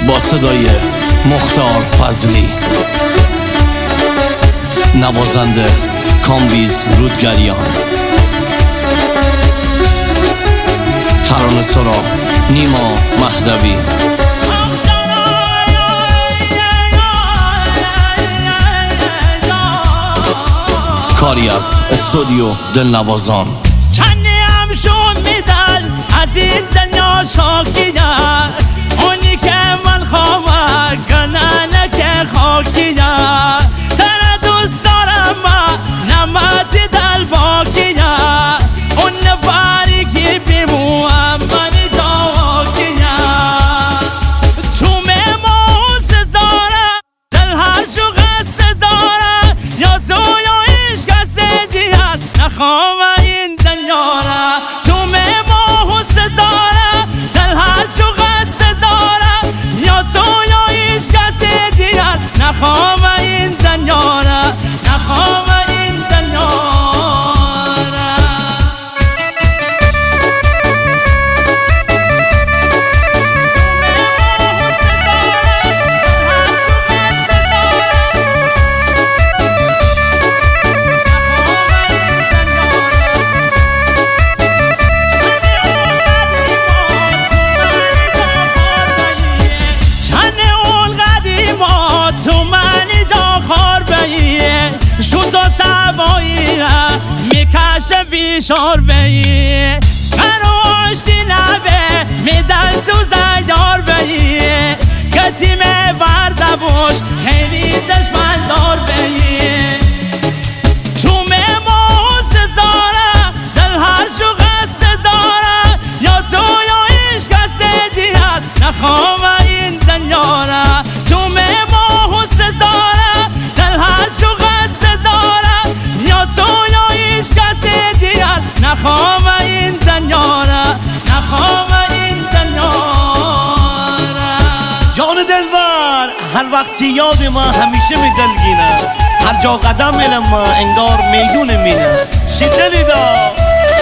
با صدای مختار فضلی، نوازنده کامبیز رودگریان، ترانه سرا نیما مهدوی. کاری از استودیو دلنوازان. چنیم شون میدن از این دنیا شاکیه، اونی که من خواه کننه که خاکیه، تر دوست دارم نمتی دل باکیه، اون نفری که بیموهم منی جاواکیه، تو میموز داره دل هر شو قصد داره، یا تو یا ایش کسی دیگر نخواه این دنیا را، تو میموز داره دل هر شو قصد داره، یا تو یا ایش کسی دیگر نخواه این دنیا را، نخواه این دنیا را. شد و سوایی میکشه بیشار بایی، قروشتی لبه میدن سوزه یار بایی، کسی میورده بوش خیلی دشمن دار بایی، تو میموز داره دل هر شو قصد داره، یا تو یا ایش کسی دیگر نخواه این دنیا را، تو میموز داره دل هر شو نخواه این دنیا را، نخواه این دنیا را. جان دلبر هر وقتی یاد ما همیشه میدلگینه، هر جا قدم میلم ما انگار میدونه مینه، شیدلی دا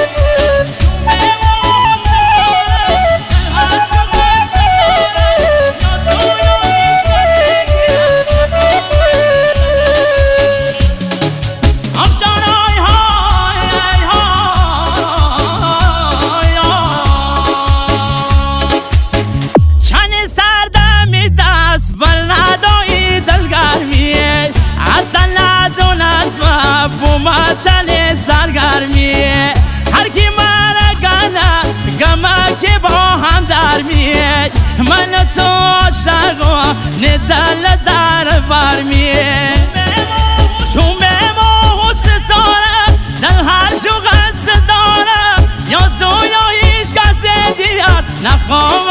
بومتن سرگرمیه، هر کی مرا گنه گمه که با هم درمیه، من تو عاشق ندل در برمیه، تو میمو ستاره دل هر شو قصد داره، یا تو یا هیچ کسی دیگر نخواه